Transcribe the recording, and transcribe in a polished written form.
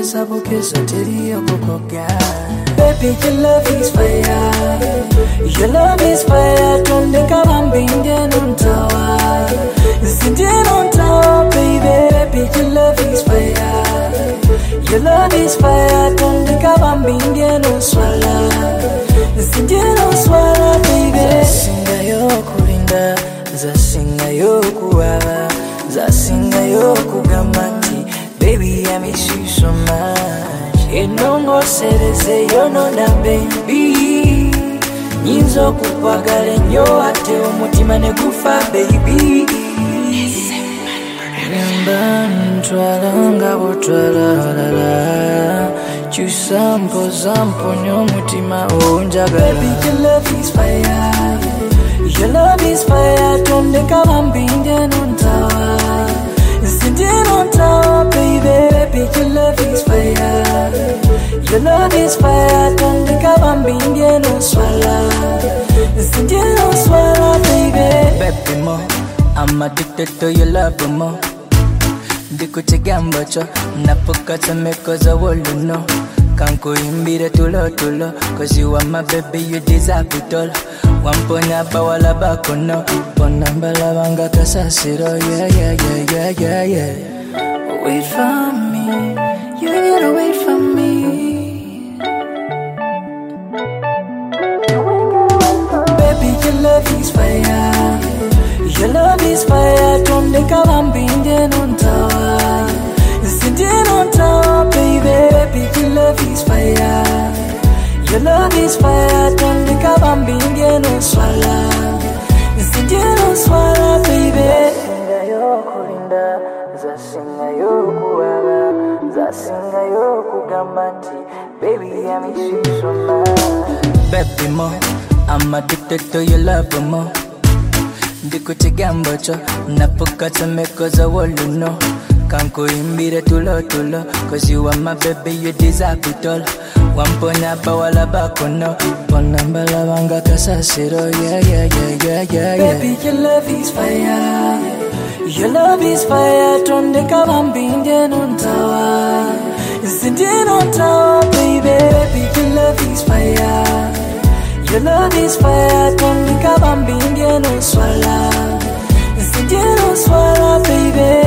sabukezo teriyo kukoga. Baby, your love is fire. Your love is fire. Tonde kabambi Indian on tower. Indian on tower, baby. Baby, your love is fire. Your love is fire. Tonde kabambi Indian on swalla. Indian on swalla, baby. Zasinga yo kulinda, zasinga yo kuwaba, zasinga yo kugamati. Baby, I miss you so much. Enongo sereze yono na baby. Nyinzo kukwagale nyo ate omutima ne gufa baby. Remember ntwala nga botwala lala. Chusampo zampo nyo mutima onjagala. Baby, your love is fire. Your love is fire. Tonde kabambi Indian on tower. Indian on tower, baby. Baby, your love is fire. Your love is fire. Tonde kabambi Indian on swalla. Indian on swalla, baby. Baby mo, I'm addicted to your love mo. Ndikuchigambo cho, napokata mekoza woluno. Kanko imbire tulo tulo, cause you are my baby, you deserve it all. Wamponya bawala bakono, ponambala banga kasasiro, yeah, yeah, yeah, yeah, yeah, yeah. Wait for me, you gotta wait for me. Baby, your love is fire. Your love is fire. Tonde kabambi Indian on tower. Indian on tower, baby. Baby, your love is fire. Your love is fire. Tonde kabambi Indian on swalla. Indian on swalla, baby. Zasinga yo kulinda, zasinga yo kuwaba, zasinga yo kugamati. Baby, I miss you so much. Baby mo, I'm addicted to your love mo. Ndikuchigambo cho, napokata mekoza woluno. Kanko imbire tulo tulo, cause you are my baby, you deserve it all. Wamponya bawala bakono, ponambala banga kasasiro, yeah, yeah, yeah, yeah, yeah, yeah. Baby, your love is fire. Your love is fire. Tonde kabambi Indian on tower. Indian on tower, baby. Baby, your love is fire. Your love is fire. Tonde kabambi Indian on swalla. Indian on swalla, baby.